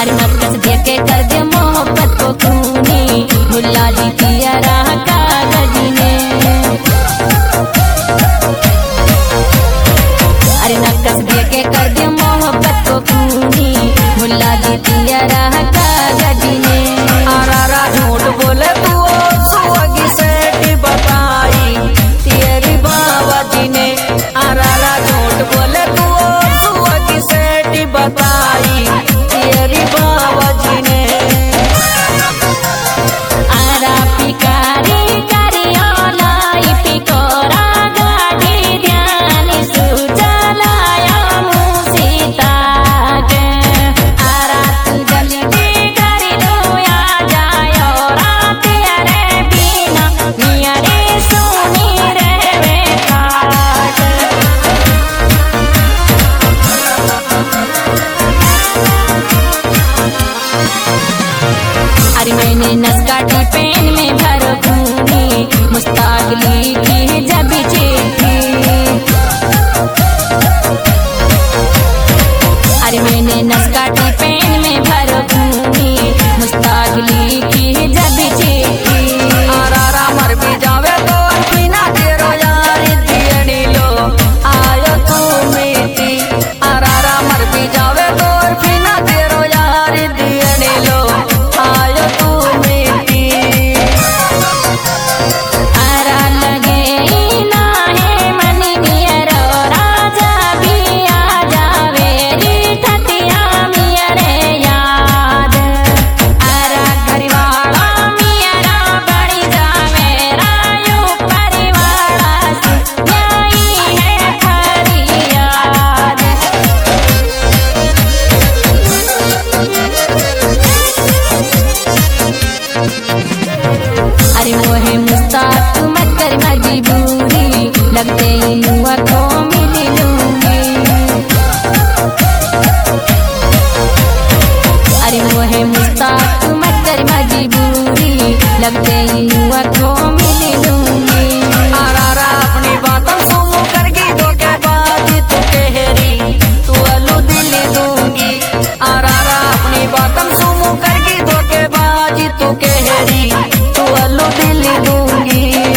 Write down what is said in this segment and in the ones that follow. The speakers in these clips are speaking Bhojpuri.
अरे नक्कस देके कर दे मोहब्बत को खूनी मुल्ला जी किया राह कागज ने। अरे नक्कस देके कर दे मोहब्बत को खूनी मुल्ला जी किया राह कागज ने। आरा झूठ बोले तू सुहागी सेठी बताई तेरी बाबा जी ने। आरा झूठ बोले तू सुहागी सेठी बताई तेरी बाबा जी ने। आरा पिकारी करियोलाई पिकोरा गाड़ी ध्यान सुचलाया मुसीता के। आरा तू जल्दी करी लो आ जायो रात अरे बिना मियारे सुनी रहवे खाट। अरे मैंने नस्काटी पेन में भर घूमी मुस्ताक लिखी जब चिट्ठी। अरे मैंने नस्काटी पेन में भर घूमी मुस्ताक लिखी जब चिट्ठी। आरा मर भी जावे तो बिना तेरो यार दियनी लो आयो तू मीठी। आरा मर भी जावे तो बिना तेरो यार दियनी लो आयो तू मीठी। आरा लगे ना है मन नियरो राजा भी आ जावे री ठतिया मियरे याद। आरा घरवाला मियरा बड़ी जावे रायू परिवारा से यही है फरियाद। अरे मोहे मुस्ताक मत कर मजबूरी लगते नुआ को मिली लूंगी। अरे मोहे मुस्ताक मत कर मजबूरी लगते नुआ को मिली लूंगी। आरा अपनी बातों सुन करगी धोखेबाजी तू कहरी तू अलू दिल दूंगी। आरा अपनी बातों सुन करगी धोखेबाजी तू कहरी तू अलू दिल दूंगी।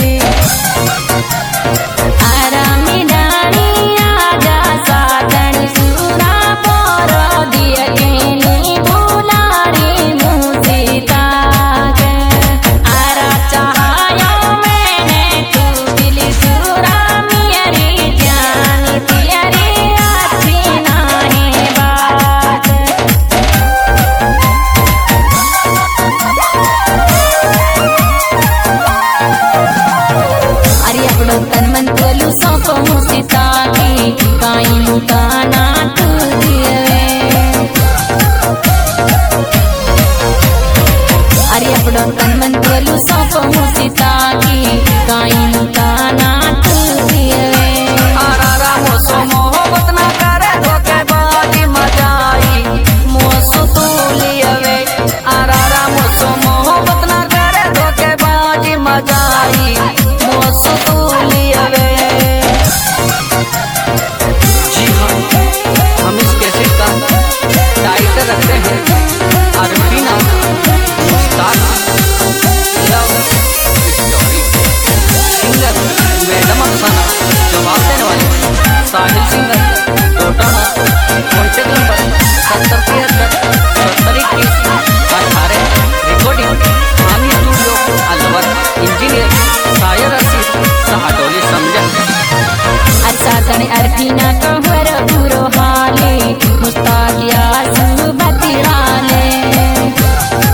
आरा मिडानी आजा साधन सूरा पोरो दिया केनी भूलारी मुसीता के। आरा चाहायो मैंने तू दिल सूरा मियरी जान तियरी अच्छी नाही बात। अरे अपनो तन मन तोलू सौंपो मुसीता की काई मुकाना तू दिए। अरे अपनो तन मन तोलू सौंपो मुसीता की काई मुकाना तू दिए। आरा मोसो मोहब्बत ना करे धोखेबाजी मजाई मोसो तू लियवे। आरा मोसो मोहब्बत ना करे धोखेबाजी मजाई मोसो तू लियवे। जी हाँ, हम इस कैसेट का टाइटल रखते हैं Arfina Mushtaq love story. Singer madam Afsana, जवाब देने वाले Sahil singer Totana. Contact number 7073 recording Aami studio Alwar. Engineer शायर रशीद साहडोली समझा। अरे सातन अरफीना कहर बुरो हाले मुस्ताक यासु बतिराले।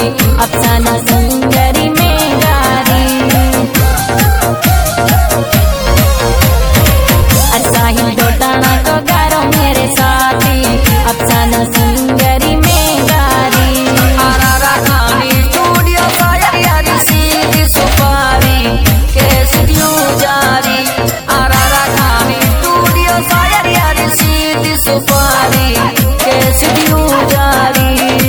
अफसाना सुंदरी में गारी साहिल डोटाना को गारो मेरे साथी अफसाना सुंदरी में गारी आरारा खानी स्टूडियो शायर यारी सीधी सुपारी कैसे क्यों जारी आरारा खानी स्टूडियो शायर यारी सीधी सुपारी कैसे क्यों जारी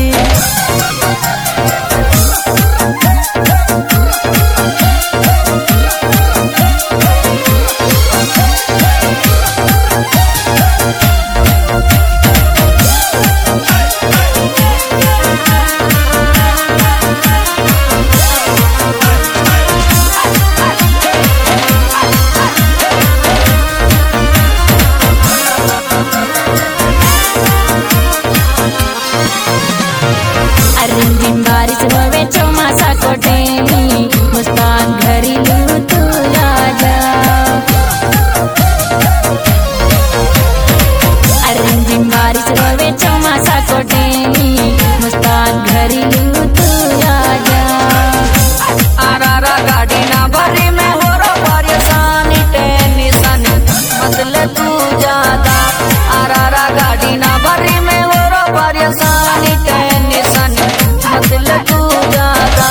रिमझिम बारिश होवे चौमासा कोटेनी मुस्कान घरी लू तू राजा रिमझिम बारिश होवे चौमासा कोटेनी मुस्कान घरी लू तू राजा आरारा गाड़ी ना भरी में हो रो परेशानी टेंशन मतलब तू ज्यादा आरारा गाड़ी ना भरी में हो रो परेशानी टेंशन मतलब तू ज्यादा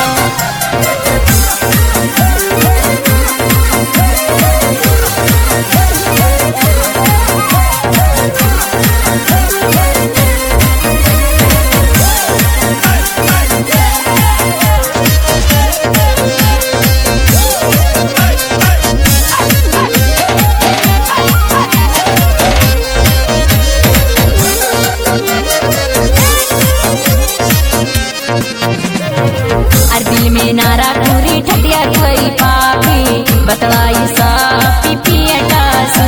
दिल में नारा पूरी ठटिया कोई पापी बतलाई सा पीपी अटासू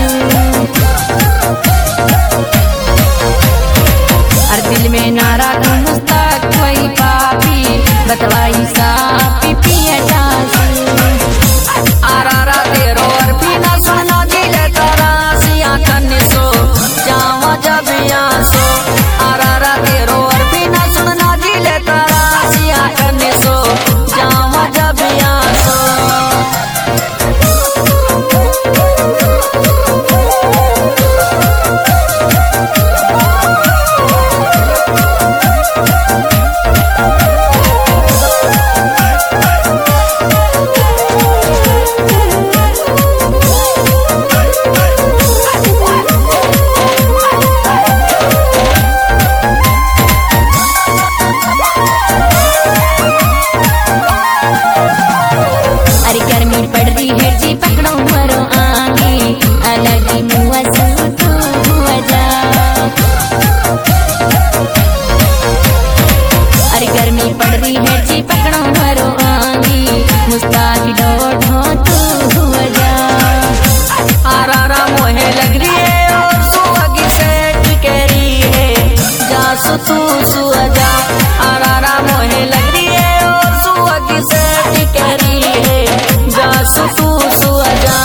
दिल में नारा मुस्ताक कोई पापी बतलाई सा पीपी अटासू आरारा तेरो और बिना सुना दिले तारा सिया कन्ने सो जावा जब सो आरारा तेरो और बिना सुना दिले तारा सिया कन्ने सो जावा जब सो अरे गर्मी पड़ रही है जी पकड़ो मरो आगे अलग ही मुआ सू तू हुआ जा अरे गर्मी पड़ रही है जी पकड़ो मरो आगे मुस्ताक डोढो तू हुआ जा आरारा मोहे लग रही है और सुअगी से टिके रही है जासु तू सुअजा आरारा मोहे लग रही है और सुअगी से टिके रही है जासु तू सुअजा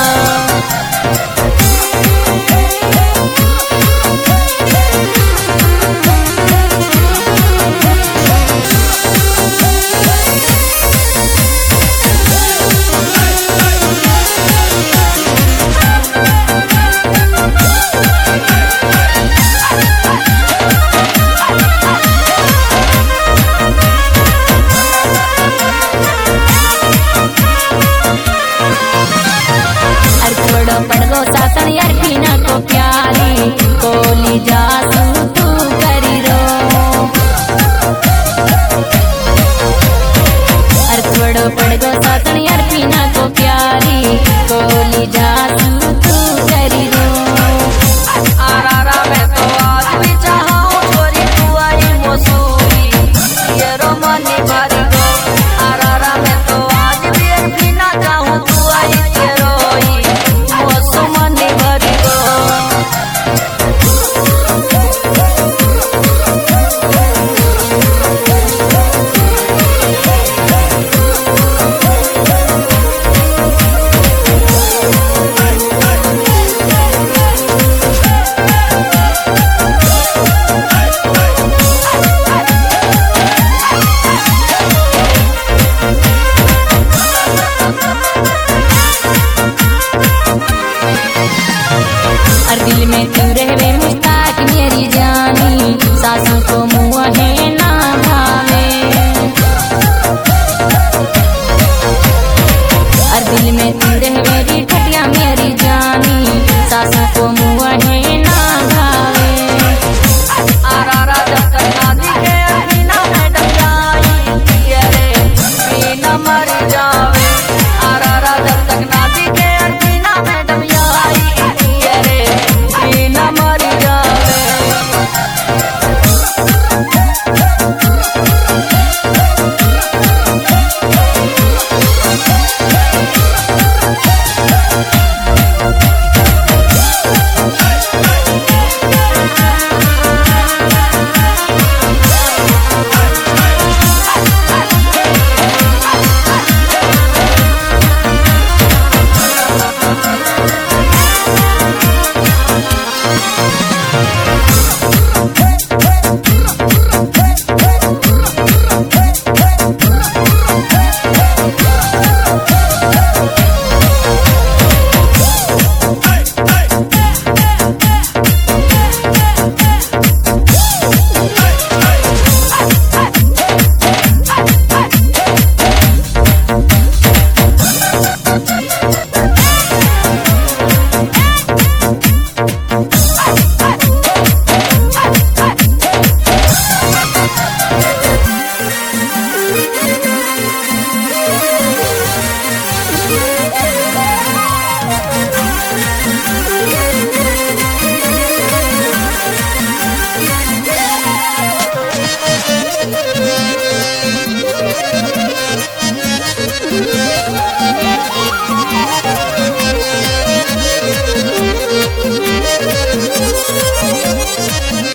पड़गो सासन यार पीना को प्यारी कोली जासू तू करी रो अरे पड़गो सासन